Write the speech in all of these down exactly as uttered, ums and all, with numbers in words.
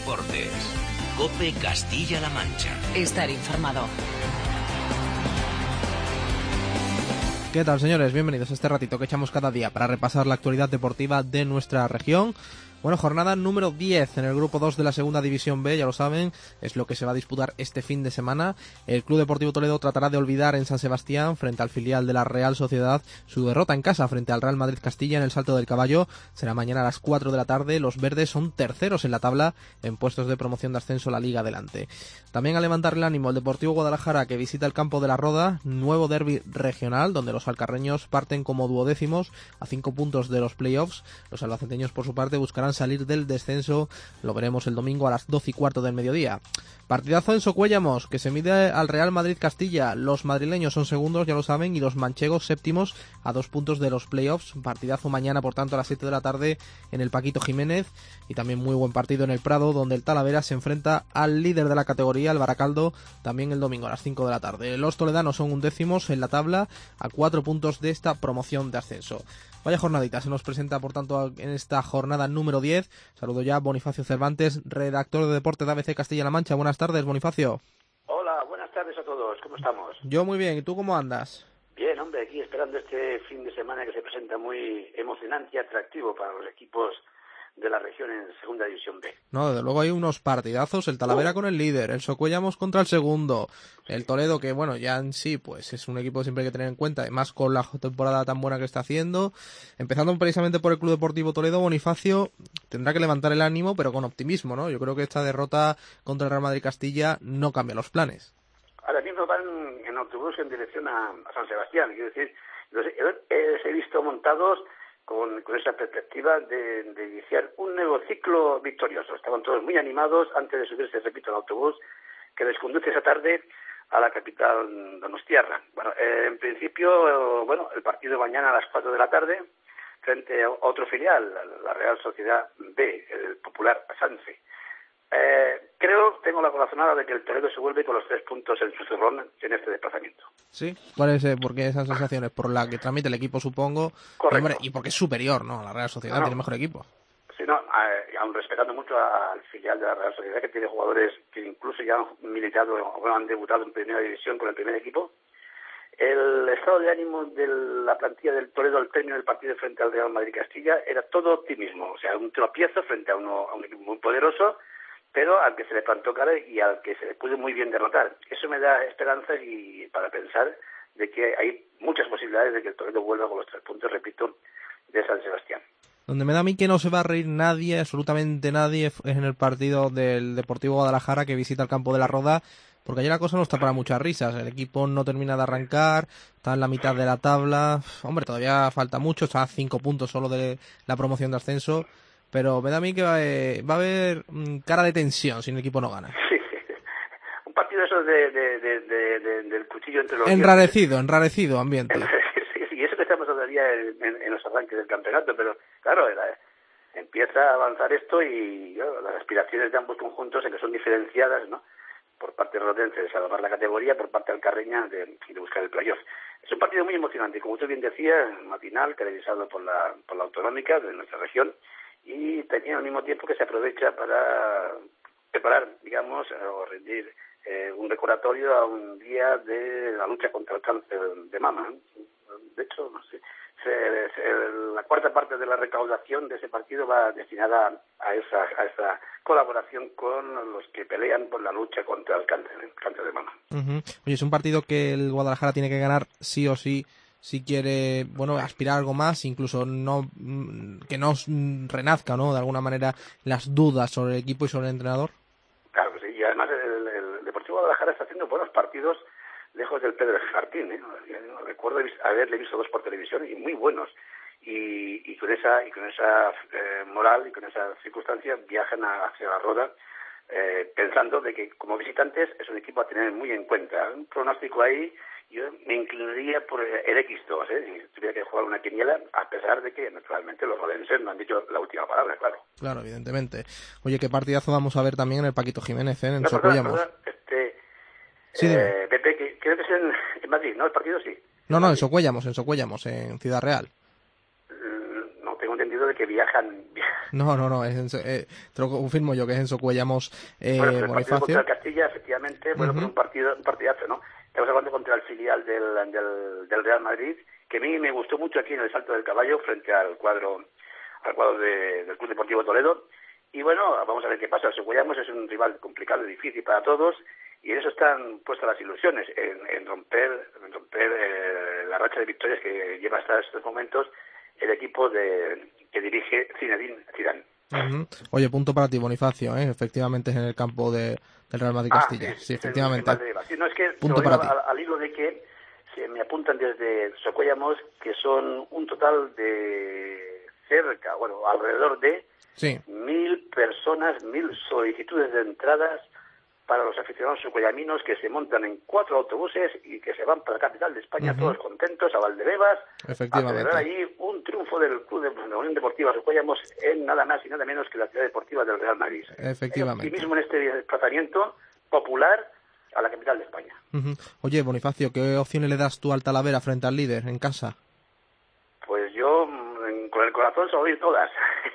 Deportes. COPE Castilla-La Mancha. Estar informado. ¿Qué tal, señores? Bienvenidos a este ratito que echamos cada día para repasar la actualidad deportiva de nuestra región. Bueno, jornada número diez en el grupo dos de la segunda división B, ya lo saben, es lo que se va a disputar este fin de semana. El Club Deportivo Toledo tratará de olvidar en San Sebastián, frente al filial de la Real Sociedad, su derrota en casa frente al Real Madrid Castilla en el Salto del Caballo. Será mañana a las cuatro de la tarde. Los verdes son terceros en la tabla, en puestos de promoción de ascenso a la Liga adelante. También a levantar el ánimo el Deportivo Guadalajara, que visita el campo de la Roda, nuevo derbi regional, donde los alcarreños parten como duodécimos a cinco puntos de los playoffs. Los albaceteños, por su parte, buscarán salir del descenso. Lo veremos el domingo a las doce y cuarto del mediodía. Partidazo en Socuéllamos, que se mide al Real Madrid Castilla. Los madrileños son segundos, ya lo saben, y los manchegos séptimos a dos puntos de los playoffs. Partidazo mañana, por tanto, a las siete de la tarde en el Paquito Jiménez. Y también muy buen partido en el Prado, donde el Talavera se enfrenta al líder de la categoría, el Baracaldo, también el domingo a las cinco de la tarde. Los toledanos son undécimos en la tabla, a cuatro puntos de esta promoción de ascenso. Vaya jornadita se nos presenta, por tanto, en esta jornada número diez. Saludo ya a Bonifacio Cervantes, redactor de deporte de A B C Castilla-La Mancha. Buenas tardes, Bonifacio. Hola, buenas tardes a todos. ¿Cómo estamos? Yo muy bien. ¿Y tú cómo andas? Bien, hombre, aquí esperando este fin de semana que se presenta muy emocionante y atractivo para los equipos de la región en Segunda División B. No, desde luego hay unos partidazos, el Talavera uh. con el líder, el Socuéllamos contra el segundo, el Toledo, que bueno, ya en sí, pues es un equipo que siempre hay que tener en cuenta, además con la temporada tan buena que está haciendo. Empezando precisamente por el Club Deportivo Toledo, Bonifacio tendrá que levantar el ánimo, pero con optimismo, ¿no? Yo creo que esta derrota contra el Real Madrid Castilla no cambia los planes. Ahora mismo van en autobús en dirección a, a San Sebastián, quiero decir, los he, he visto montados Con, con esa perspectiva de, de iniciar un nuevo ciclo victorioso. Estaban todos muy animados antes de subirse, repito, al autobús que les conduce esa tarde a la capital donostiarra. Bueno, eh, en principio, eh, bueno, el partido mañana a las cuatro de la tarde frente a otro filial, la Real Sociedad B, el popular Sanse. Eh, creo, tengo la corazonada de que el Toledo se vuelve con los tres puntos en su zurrón en este desplazamiento. ¿Sí? ¿Cuál es, eh, por qué esas sensaciones? Por la que transmite el equipo, supongo. Correcto. Y, hombre, y porque es superior, ¿no? La Real Sociedad no, no. tiene mejor equipo. Sí, no, eh, aún respetando mucho al filial de la Real Sociedad, que tiene jugadores que incluso ya han militado o han debutado en primera división con el primer equipo. El estado de ánimo de la plantilla del Toledo al término del partido frente al Real Madrid Castilla era todo optimismo. O sea, un tropiezo frente a, uno, a un equipo muy poderoso, pero al que se le plantó cara y al que se le pudo muy bien derrotar. Eso me da esperanzas y para pensar de que hay muchas posibilidades de que el Toledo vuelva con los tres puntos, repito, de San Sebastián. Donde me da a mí que no se va a reír nadie, absolutamente nadie, es en el partido del Deportivo Guadalajara, que visita el campo de la Roda, porque allí la cosa no está para muchas risas. El equipo no termina de arrancar, está en la mitad de la tabla. Hombre, todavía falta mucho, está a cinco puntos solo de la promoción de ascenso. Pero me da a mí que va, eh, va a haber mm, cara de tensión si el equipo no gana. Sí, un partido eso de, de, de, de, de, del cuchillo entre los enrarecido, dientes. enrarecido ambiente. Sí, sí, y eso que estamos todavía en, en, en los arranques del campeonato, pero claro, la, empieza a avanzar esto y claro, las aspiraciones de ambos conjuntos en que son diferenciadas, ¿no? Por parte de Rodense de salvar la categoría, por parte del Carreña de, de buscar el playoff. Es un partido muy emocionante, como usted bien decía, matinal, televisado por la, por la autonómica de nuestra región, y tenía al mismo tiempo que se aprovecha para preparar, digamos, o rendir eh, un recordatorio a un día de la lucha contra el cáncer de mama. De hecho, no sé, se, se, la cuarta parte de la recaudación de ese partido va destinada a esa, a esa colaboración con los que pelean por la lucha contra el cáncer, el cáncer de mama. Uh-huh. Oye, es un partido que el Guadalajara tiene que ganar sí o sí, si quiere, bueno, aspirar a algo más, incluso no que no renazca, ¿no?, de alguna manera las dudas sobre el equipo y sobre el entrenador. Claro que sí, y además el, el Deportivo Guadalajara está haciendo buenos partidos lejos del Pedro Martín, ¿eh? Recuerdo haberle visto dos por televisión y muy buenos. Y, y con esa y con esa eh, moral y con esa circunstancia viajan a, hacia la Roda eh, pensando de que como visitantes es un equipo a tener muy en cuenta. Un pronóstico ahí, yo me inclinaría por el equis dos, ¿eh? Si tuviera que jugar una quiniela, a pesar de que naturalmente los rodenses no han dicho la última palabra, claro. Claro, evidentemente. Oye, qué partidazo vamos a ver también en el Paquito Jiménez, ¿eh? En no, Socuéllamos. Perdón, perdón, este, sí, eh, Pepe, que creo que es en, en Madrid, ¿no? El partido sí. No, no, en Socuéllamos, en Socuéllamos, en Ciudad Real. No, tengo entendido de que viajan. No, no, no, es en, eh, te lo confirmo yo que es en Socuellamos, eh, bueno, el Bonifacio. partido contra el Castilla, efectivamente, bueno, uh-huh. fue un partido, un partidazo, ¿no? Estamos hablando contra el filial del, del, del Real Madrid, que a mí me gustó mucho aquí en el Salto del Caballo, frente al cuadro, al cuadro de, del Club Deportivo Toledo. Y bueno, vamos a ver qué pasa. El Socuellamos es un rival complicado y difícil para todos, y en eso están puestas las ilusiones, en, en romper, en romper eh, la racha de victorias que lleva hasta estos momentos el equipo de, que dirige Zinedine Zidane. Uh-huh. Oye, punto para ti, Bonifacio, ¿eh? Efectivamente es en el campo de, del Real Madrid Castilla. Ah, sí, sí, efectivamente. Sí, no, es que punto para ti. Al, al hilo de que se me apuntan desde Socuellamos que son un total de cerca, bueno, alrededor de sí. mil personas, mil solicitudes de entradas para los aficionados socuellaminos que se montan en cuatro autobuses y que se van para la capital de España uh-huh. todos contentos a Valdebebas a celebrar allí un triunfo del Club de la Unión Deportiva Socuellamos en nada más y nada menos que la ciudad deportiva del Real Madrid. Efectivamente. Y mismo en este desplazamiento popular a la capital de España. Uh-huh. Oye, Bonifacio, ¿qué opciones le das tú al Talavera frente al líder en casa? Pues yo con el corazón se lo doy todas.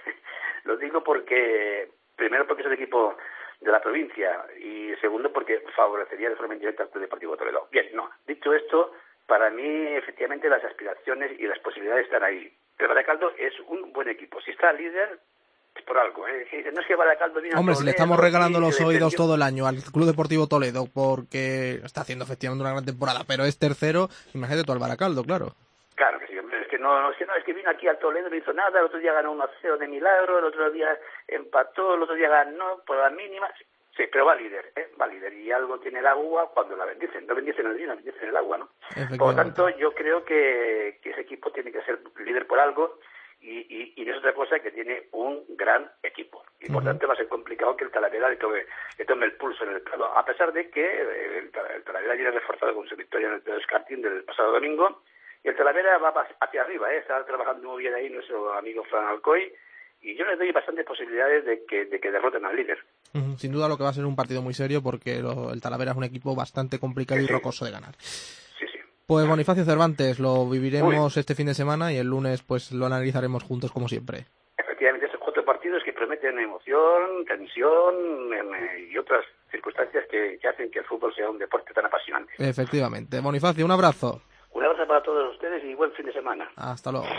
Lo digo porque, primero porque es el equipo de la provincia y segundo porque favorecería de forma indirecta al Club Deportivo Toledo. Bien, no, dicho esto, para mí efectivamente las aspiraciones y las posibilidades están ahí. El Baracaldo es un buen equipo. Si está líder, es por algo. ¿eh? No es que Baracaldo viene Hombre, a Toledo, si le estamos regalando los oídos defendió... todo el año al Club Deportivo Toledo porque está haciendo efectivamente una gran temporada, pero es tercero, imagínate tú al Baracaldo, claro. Claro que sí, es que no, es que no, es que vino aquí al Toledo, no hizo nada, el otro día ganó uno a cero de milagro, el otro día empató, el otro día ganó por la mínima, sí, pero va líder, ¿eh? va líder, y algo tiene el agua cuando la bendicen, no bendicen el vino, bendicen el agua, ¿no? Por lo tanto, yo creo que, que ese equipo tiene que ser líder por algo, y, y, y no es otra cosa que tiene un gran equipo, y por uh-huh. tanto va a ser complicado que el Talavera le tome, le tome el pulso en el Prado, a pesar de que el, el Talavera viene reforzado con su victoria en el descartín del pasado domingo. Y el Talavera va hacia arriba, ¿eh? Está trabajando muy bien ahí nuestro amigo Fran Alcoy, y yo le doy bastantes posibilidades de que, de que derroten al líder. Uh-huh. Sin duda lo que va a ser un partido muy serio porque lo, el Talavera es un equipo bastante complicado sí, y rocoso de ganar. Sí, sí. Pues Bonifacio Cervantes, lo viviremos Uy. este fin de semana y el lunes pues lo analizaremos juntos como siempre. Efectivamente, esos cuatro partidos que prometen emoción, tensión y otras circunstancias que, que hacen que el fútbol sea un deporte tan apasionante. Efectivamente. Bonifacio, un abrazo. Un abrazo para todos ustedes y buen fin de semana. Hasta luego.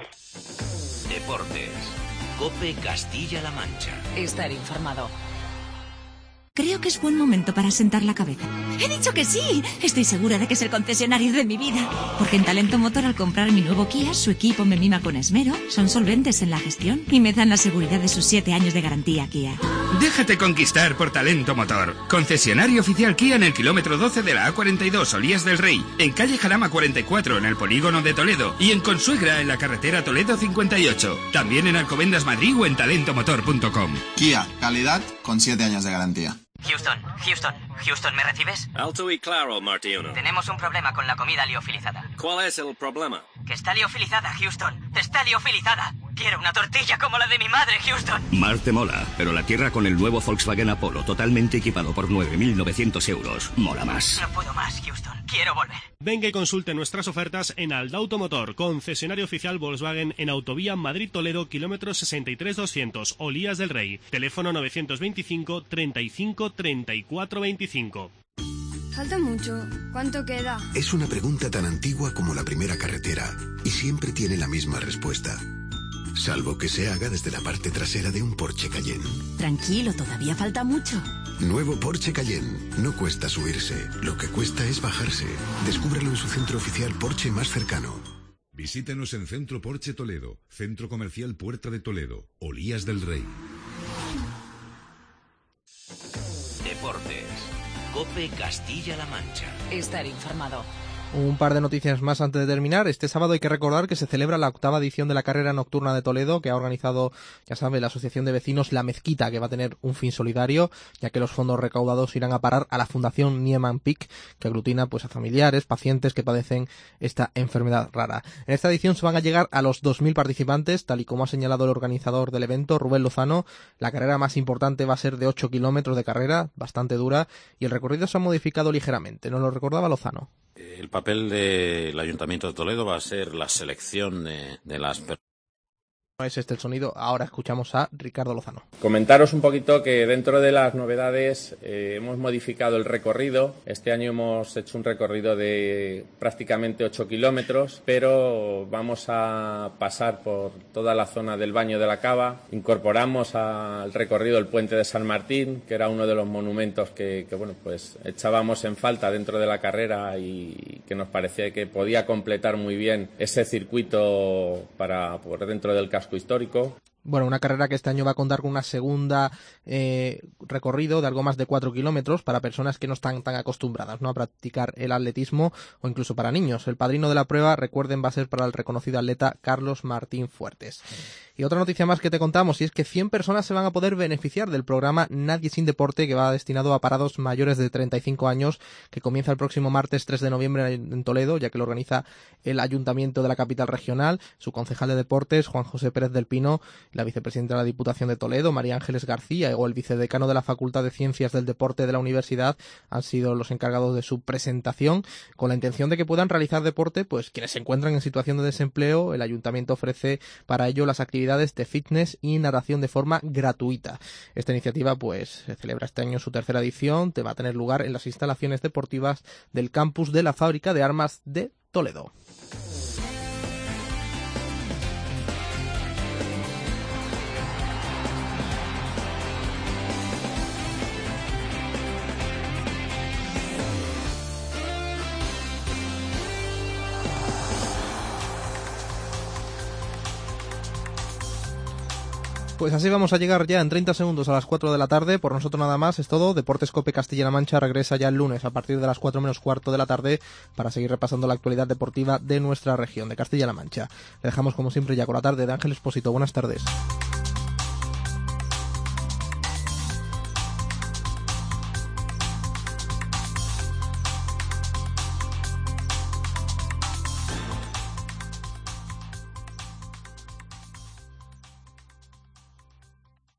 Deportes. COPE Castilla-La Mancha. Estar informado. Creo que es buen momento para sentar la cabeza. ¡He dicho que sí! Estoy segura de que es el concesionario de mi vida. Porque en Talento Motor, al comprar mi nuevo Kia, su equipo me mima con esmero, son solventes en la gestión y me dan la seguridad de sus siete años de garantía Kia. Déjate conquistar por Talento Motor. Concesionario oficial Kia en el kilómetro doce de la A cuarenta y dos, Olías del Rey. En calle Jarama cuarenta y cuatro, en el polígono de Toledo. Y en Consuegra, en la carretera Toledo cincuenta y ocho. También en Alcobendas Madrid o en talento motor punto com. Kia, calidad con siete años de garantía. Houston, Houston, Houston, ¿me recibes? Alto y claro, Martiuno. Tenemos un problema con la comida liofilizada. ¿Cuál es el problema? Que está liofilizada, Houston. Está liofilizada. Quiero una tortilla como la de mi madre, Houston. Mar te mola, pero la tierra con el nuevo Volkswagen Apollo totalmente equipado por nueve mil novecientos euros. Mola más. No puedo más, Houston. Quiero volver. Venga y consulte nuestras ofertas en Aldauto Motor, concesionario oficial Volkswagen en Autovía Madrid-Toledo, kilómetro sesenta y tres doscientos, Olías del Rey. Teléfono novecientos veinticinco, treinta y cinco, treinta y cuatro veinticinco. Falta mucho. ¿Cuánto queda? Es una pregunta tan antigua como la primera carretera y siempre tiene la misma respuesta. Salvo que se haga desde la parte trasera de un Porsche Cayenne. Tranquilo, todavía falta mucho. Nuevo Porsche Cayenne. No cuesta subirse, lo que cuesta es bajarse. Descúbralo en su centro oficial Porsche más cercano. Visítenos en Centro Porsche Toledo, Centro Comercial Puerta de Toledo, Olías del Rey. Deportes. COPE Castilla-La Mancha. Estar informado. Un par de noticias más antes de terminar. Este sábado hay que recordar que se celebra la octava edición de la carrera nocturna de Toledo, que ha organizado, ya sabe, la Asociación de Vecinos La Mezquita, que va a tener un fin solidario, ya que los fondos recaudados irán a parar a la Fundación Nieman Pic, que aglutina pues a familiares, pacientes que padecen esta enfermedad rara. En esta edición se van a llegar a los dos mil participantes, tal y como ha señalado el organizador del evento, Rubén Lozano. La carrera más importante va a ser de ocho kilómetros de carrera, bastante dura, y el recorrido se ha modificado ligeramente. ¿Nos lo recordaba Lozano? El papel del Ayuntamiento de Toledo va a ser la selección de, de las personas es este el sonido. Ahora escuchamos a Ricardo Lozano. Comentaros un poquito que dentro de las novedades eh, hemos modificado el recorrido. Este año hemos hecho un recorrido de prácticamente ocho kilómetros, pero vamos a pasar por toda la zona del Baño de la Cava. Incorporamos al recorrido el Puente de San Martín, que era uno de los monumentos que, que bueno, pues echábamos en falta dentro de la carrera y que nos parecía que podía completar muy bien ese circuito para por dentro del casco histórico. Bueno, una carrera que este año va a contar con una segunda eh, recorrido de algo más de cuatro kilómetros para personas que no están tan acostumbradas, ¿no?, a practicar el atletismo, o incluso para niños. El padrino de la prueba, recuerden, va a ser para el reconocido atleta Carlos Martín Fuertes. Y otra noticia más que te contamos, y es que cien personas se van a poder beneficiar del programa Nadie sin Deporte, que va destinado a parados mayores de treinta y cinco años, que comienza el próximo martes tres de noviembre en Toledo, ya que lo organiza el Ayuntamiento de la capital regional. Su concejal de deportes, Juan José Pérez del Pino, la vicepresidenta de la Diputación de Toledo, María Ángeles García, o el vicedecano de la Facultad de Ciencias del Deporte de la Universidad han sido los encargados de su presentación, con la intención de que puedan realizar deporte pues quienes se encuentran en situación de desempleo. El Ayuntamiento ofrece para ello las actividades de fitness y natación de forma gratuita. Esta iniciativa pues se celebra este año en su tercera edición, te va a tener lugar en las instalaciones deportivas del campus de la Fábrica de Armas de Toledo. Pues así vamos a llegar ya en treinta segundos a las cuatro de la tarde. Por nosotros nada más, es todo. Deportes Cope Castilla-La Mancha regresa ya el lunes a partir de las cuatro menos cuarto de la tarde para seguir repasando la actualidad deportiva de nuestra región, de Castilla-La Mancha. Le dejamos como siempre ya con la tarde de Ángel Expósito. Buenas tardes.